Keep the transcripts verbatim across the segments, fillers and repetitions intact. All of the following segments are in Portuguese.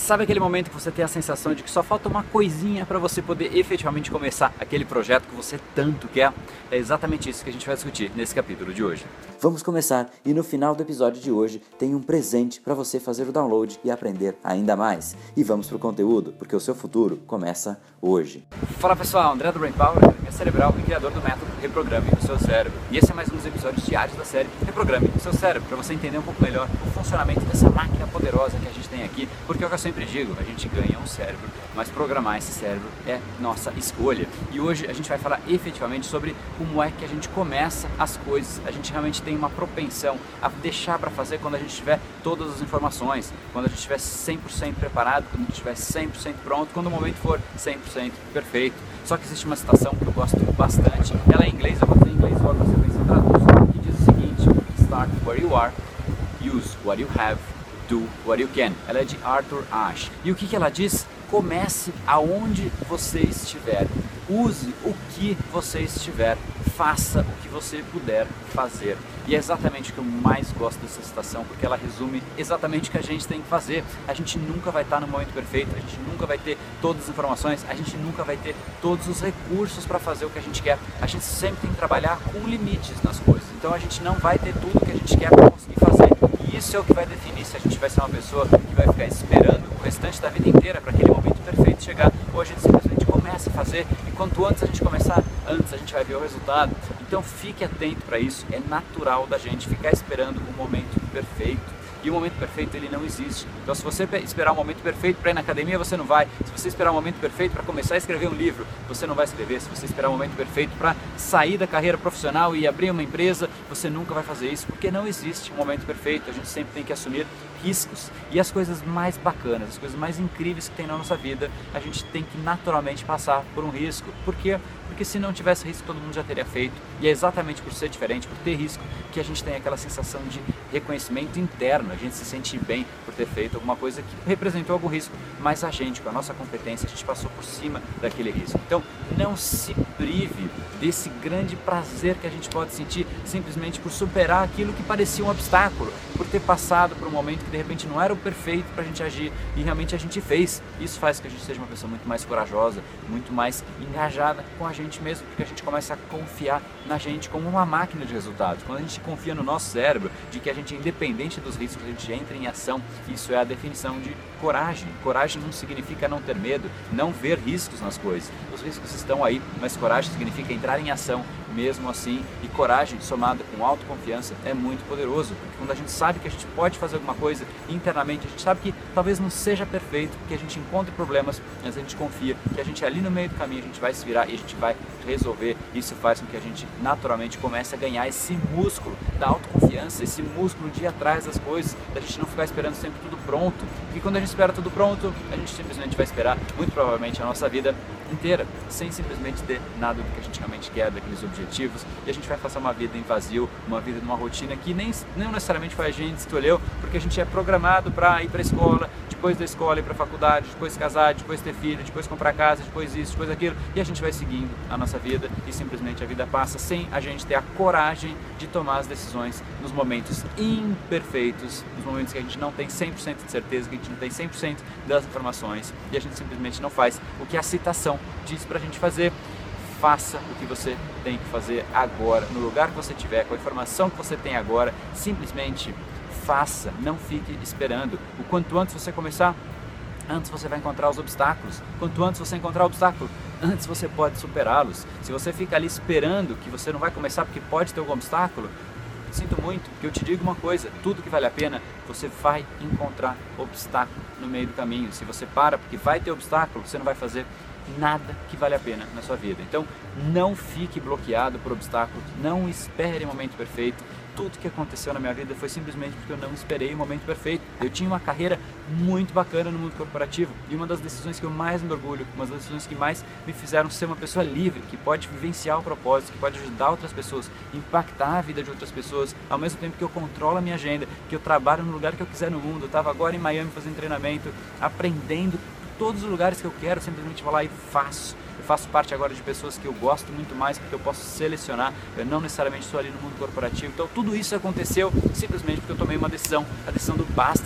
Sabe aquele momento que você tem a sensação de que só falta uma coisinha para você poder efetivamente começar aquele projeto que você tanto quer? É exatamente isso que a gente vai discutir nesse capítulo de hoje. Vamos começar e no final do episódio de hoje tem um presente para você fazer o download e aprender ainda mais. E vamos pro conteúdo, porque o seu futuro começa hoje. Fala pessoal, André do Brain Power, academia cerebral e criador do método Reprograme o Seu Cérebro. E esse é mais um dos episódios diários da série Reprograme o Seu Cérebro, para você entender um pouco melhor o funcionamento dessa máquina poderosa que a gente tem aqui, porque é o que eu sempre digo, a gente ganha um cérebro, mas programar esse cérebro é nossa escolha. E hoje a gente vai falar efetivamente sobre como é que a gente começa as coisas. A gente realmente tem uma propensão a deixar para fazer quando a gente tiver todas as informações, quando a gente estiver cem por cento preparado, quando a gente estiver cem por cento pronto, quando o momento for cem por cento perfeito. Só que existe uma citação que eu gosto bastante, ela é em inglês, eu vou dizer em inglês, logo você pensa em tradução, que diz o seguinte: Start where you are, use what you have, do what you can. Ela é de Arthur Ashe. E o que, que ela diz? Comece aonde você estiver. Use o que você estiver. Faça o que você puder fazer. E é exatamente o que eu mais gosto dessa citação, porque ela resume exatamente o que a gente tem que fazer. A gente nunca vai estar no momento perfeito, a gente nunca vai ter todas as informações, a gente nunca vai ter todos os recursos para fazer o que a gente quer. A gente sempre tem que trabalhar com limites nas coisas. Então a gente não vai ter tudo o que a gente quer para conseguir fazer. E isso é o que vai definir se a gente vai ser uma pessoa que vai ficar esperando o restante da vida inteira para aquele momento perfeito chegar, ou a gente simplesmente começa a fazer, e quanto antes a gente começar, antes a gente vai ver o resultado. Então fique atento para isso, é natural da gente ficar esperando o momento perfeito. E o momento perfeito ele não existe. Então se você esperar o momento perfeito para ir na academia, você não vai. Se você esperar o momento perfeito para começar a escrever um livro, você não vai escrever. Se você esperar o momento perfeito para sair da carreira profissional e abrir uma empresa, você nunca vai fazer isso, porque não existe um momento perfeito. A gente sempre tem que assumir riscos. E as coisas mais bacanas, as coisas mais incríveis que tem na nossa vida, a gente tem que naturalmente passar por um risco. Por quê? Porque se não tivesse risco, todo mundo já teria feito. E é exatamente por ser diferente, por ter risco, que a gente tem aquela sensação de reconhecimento interno. A gente se sente bem por ter feito alguma coisa que representou algum risco, mas a gente, com a nossa competência, a gente passou por cima daquele risco. Então, não se prive desse grande prazer que a gente pode sentir simplesmente por superar aquilo que parecia um obstáculo, por ter passado por um momento que de repente não era o perfeito para a gente agir e realmente a gente fez. Isso faz que a gente seja uma pessoa muito mais corajosa, muito mais engajada com a gente mesmo, porque a gente começa a confiar na gente como uma máquina de resultados. Quando a gente confia no nosso cérebro, de que a gente é independente dos riscos, a gente entra em ação. Isso é a definição de coragem. Coragem não significa não ter medo, não ver riscos nas coisas. Os riscos estão aí, mas coragem significa entrar em ação mesmo assim. E coragem somada com autoconfiança é muito poderoso, porque quando a gente sabe que a gente pode fazer alguma coisa internamente, a gente sabe que talvez não seja perfeito, que a gente encontre problemas, mas a gente confia que a gente ali no meio do caminho, a gente vai se virar e a gente vai resolver. Isso faz com que a gente naturalmente comece a ganhar esse músculo da autoconfiança, esse músculo de ir atrás das coisas, da gente não ficar esperando sempre tudo pronto, porque quando a gente espera tudo pronto, a gente simplesmente vai esperar muito provavelmente a nossa vida inteira, sem simplesmente ter nada do que a gente realmente quer, daqueles objetivos, e a gente vai passar uma vida em vazio, uma vida numa rotina que nem, nem necessariamente foi a gente escolheu, porque a gente é programado para ir para a escola, depois da escola ir para a faculdade, depois casar, depois ter filho, depois comprar casa, depois isso, depois aquilo, e a gente vai seguindo a nossa vida e simplesmente a vida passa sem a gente ter a coragem de tomar as decisões nos momentos imperfeitos, nos momentos que a gente não tem cem por cento de certeza, que a gente não tem cem por cento das informações, e a gente simplesmente não faz o que a citação diz pra gente fazer. Faça o que você tem que fazer agora, no lugar que você estiver, com a informação que você tem agora, simplesmente faça, não fique esperando. O quanto antes você começar, antes você vai encontrar os obstáculos. Quanto antes você encontrar o obstáculo, antes você pode superá-los. Se você fica ali esperando que você não vai começar porque pode ter algum obstáculo, sinto muito, que eu te digo uma coisa: tudo que vale a pena, você vai encontrar obstáculo no meio do caminho. Se você para porque vai ter obstáculo, você não vai fazer nada que vale a pena na sua vida. Então, não fique bloqueado por obstáculos, não espere o momento perfeito. Tudo que aconteceu na minha vida foi simplesmente porque eu não esperei o momento perfeito. Eu tinha uma carreira muito bacana no mundo corporativo, e uma das decisões que eu mais me orgulho, uma das decisões que mais me fizeram ser uma pessoa livre, que pode vivenciar o propósito, que pode ajudar outras pessoas, impactar a vida de outras pessoas, ao mesmo tempo que eu controlo a minha agenda, que eu trabalho no lugar que eu quiser no mundo. Eu estava agora em Miami fazendo treinamento, aprendendo todos os lugares que eu quero, simplesmente vou lá e faço. Eu faço parte agora de pessoas que eu gosto muito mais, porque eu posso selecionar, eu não necessariamente estou ali no mundo corporativo. Então tudo isso aconteceu simplesmente porque eu tomei uma decisão, a decisão do basta do mundo corporativo.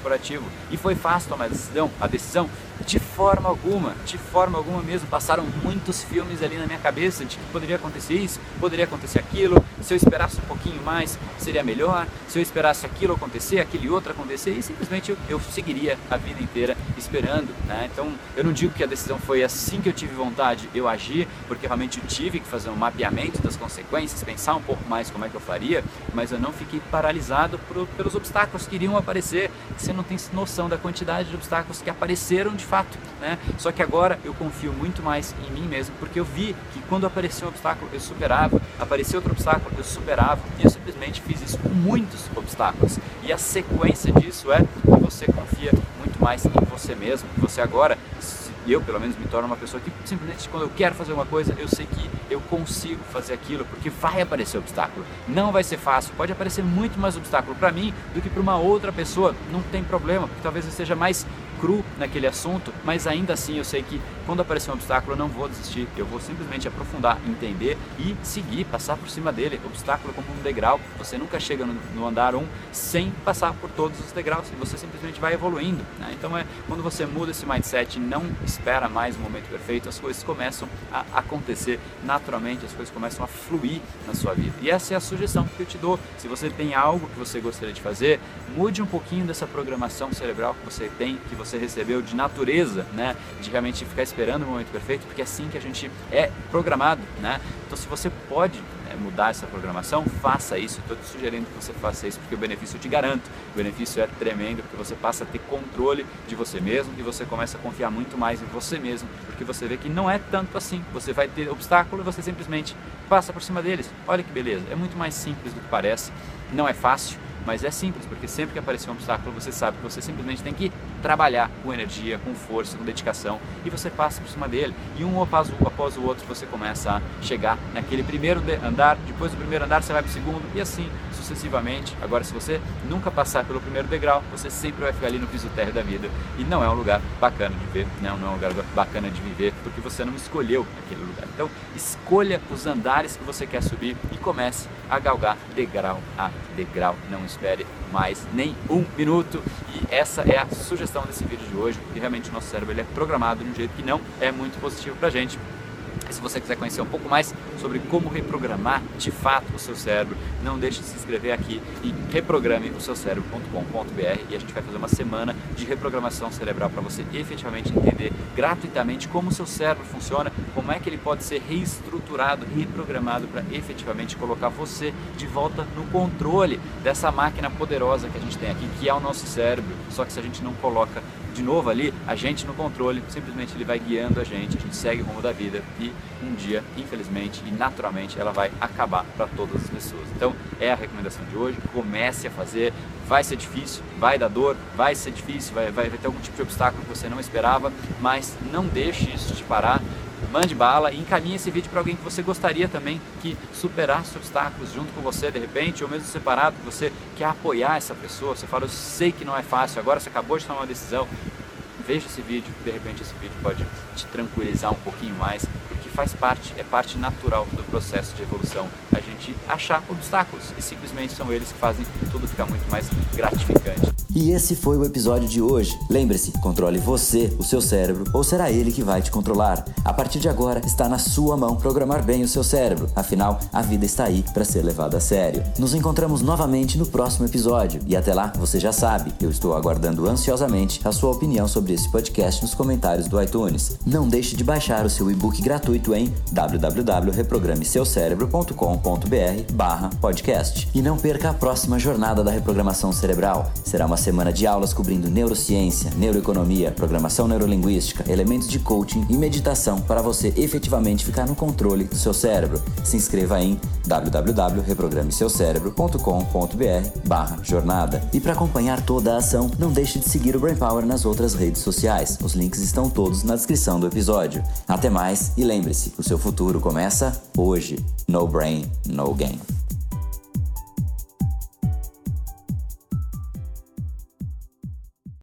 corporativo. E foi fácil tomar a decisão, a decisão? De forma alguma, de forma alguma mesmo. Passaram muitos filmes ali na minha cabeça de que poderia acontecer isso, poderia acontecer aquilo, se eu esperasse um pouquinho mais seria melhor, se eu esperasse aquilo acontecer, aquele outro acontecer, e simplesmente eu, eu seguiria a vida inteira esperando, né? Então eu não digo que a decisão foi assim que eu tive vontade, eu agi, porque realmente eu tive que fazer um mapeamento das consequências, pensar um pouco mais como é que eu faria, mas eu não fiquei paralisado por, pelos obstáculos que iriam aparecer. Você não tem noção da quantidade de obstáculos que apareceram de fato, né? Só que agora eu confio muito mais em mim mesmo, porque eu vi que quando apareceu um obstáculo eu superava, apareceu outro obstáculo eu superava, e eu simplesmente fiz isso com muitos obstáculos. E a sequência disso é que você confia muito mais em você mesmo. Você agora, eu pelo menos me torno uma pessoa que simplesmente quando eu quero fazer uma coisa, eu sei que eu consigo fazer aquilo, porque vai aparecer obstáculo. Não vai ser fácil, pode aparecer muito mais obstáculo para mim do que para uma outra pessoa, não tem problema, porque talvez eu seja mais cru naquele assunto, mas ainda assim eu sei que quando aparecer um obstáculo eu não vou desistir, eu vou simplesmente aprofundar, entender e seguir, passar por cima dele. Obstáculo como um degrau, você nunca chega no, no andar um sem passar por todos os degraus, e você simplesmente vai evoluindo, né? Então é quando você muda esse mindset e não espera mais o momento perfeito, as coisas começam a acontecer naturalmente, as coisas começam a fluir na sua vida. E essa é a sugestão que eu te dou. Se você tem algo que você gostaria de fazer, mude um pouquinho dessa programação cerebral que você tem, que você recebeu de natureza, né? De realmente ficar esperando o momento perfeito, porque é assim que a gente é programado, né? Então se você pode né, mudar essa programação, faça isso. Estou te sugerindo que você faça isso, porque o benefício eu te garanto, o benefício é tremendo, porque você passa a ter controle de você mesmo e você começa a confiar muito mais em você mesmo, porque você vê que não é tanto assim. Você vai ter obstáculo e você simplesmente passa por cima deles. Olha que beleza, é muito mais simples do que parece, não é fácil, mas é simples, porque sempre que aparecer um obstáculo, você sabe que você simplesmente tem que trabalhar com energia, com força, com dedicação, e você passa por cima dele. E um após o, após o outro, você começa a chegar naquele primeiro andar, depois do primeiro andar você vai para o segundo, e assim sucessivamente. Agora, se você nunca passar pelo primeiro degrau, você sempre vai ficar ali no piso térreo da vida, e não é um lugar bacana de ver, não, não é um lugar bacana de viver, porque você não escolheu aquele lugar. Então, escolha os andares que você quer subir e comece a galgar degrau a degrau. Não espere mais nem um minuto. E essa é a sugestão desse vídeo de hoje, porque realmente o nosso cérebro ele é programado de um jeito que não é muito positivo pra gente. E se você quiser conhecer um pouco mais sobre como reprogramar de fato o seu cérebro, não deixe de se inscrever aqui em reprograme o seu cérebro ponto com ponto b r, e a gente vai fazer uma semana de reprogramação cerebral para você efetivamente entender gratuitamente como o seu cérebro funciona, como é que ele pode ser reestruturado, reprogramado para efetivamente colocar você de volta no controle dessa máquina poderosa que a gente tem aqui, que é o nosso cérebro. Só que se a gente não coloca de novo ali, a gente no controle, simplesmente ele vai guiando a gente, a gente segue o rumo da vida e um dia, infelizmente e naturalmente, ela vai acabar para todas as pessoas. Então é a recomendação de hoje, comece a fazer, vai ser difícil, vai dar dor, vai ser difícil, vai, vai ter algum tipo de obstáculo que você não esperava, mas não deixe isso te parar. Mande bala e encaminhe esse vídeo para alguém que você gostaria também que superasse obstáculos junto com você de repente, ou mesmo separado, que você quer apoiar essa pessoa. Você fala, eu sei que não é fácil, agora você acabou de tomar uma decisão. Veja esse vídeo, de repente esse vídeo pode te tranquilizar um pouquinho mais, porque faz parte, é parte natural do processo de evolução, a gente achar obstáculos, e simplesmente são eles que fazem tudo ficar muito mais gratificante. E esse foi o episódio de hoje. Lembre-se, controle você, o seu cérebro, ou será ele que vai te controlar? A partir de agora, está na sua mão programar bem o seu cérebro. Afinal, a vida está aí para ser levada a sério. Nos encontramos novamente no próximo episódio. E até lá, você já sabe, eu estou aguardando ansiosamente a sua opinião sobre esse podcast nos comentários do iTunes. Não deixe de baixar o seu e-book gratuito em w w w ponto reprograme seu cérebro ponto com ponto b r barra podcast. E não perca a próxima jornada da reprogramação cerebral. Será uma semana de aulas cobrindo neurociência, neuroeconomia, programação neurolinguística, elementos de coaching e meditação para você efetivamente ficar no controle do seu cérebro. Se inscreva em w w w ponto reprograme seu cérebro ponto com ponto b r barra jornada. E para acompanhar toda a ação, não deixe de seguir o Brain Power nas outras redes sociais. Os links estão todos na descrição do episódio. Até mais e lembre-se, o seu futuro começa hoje. No brain, no game.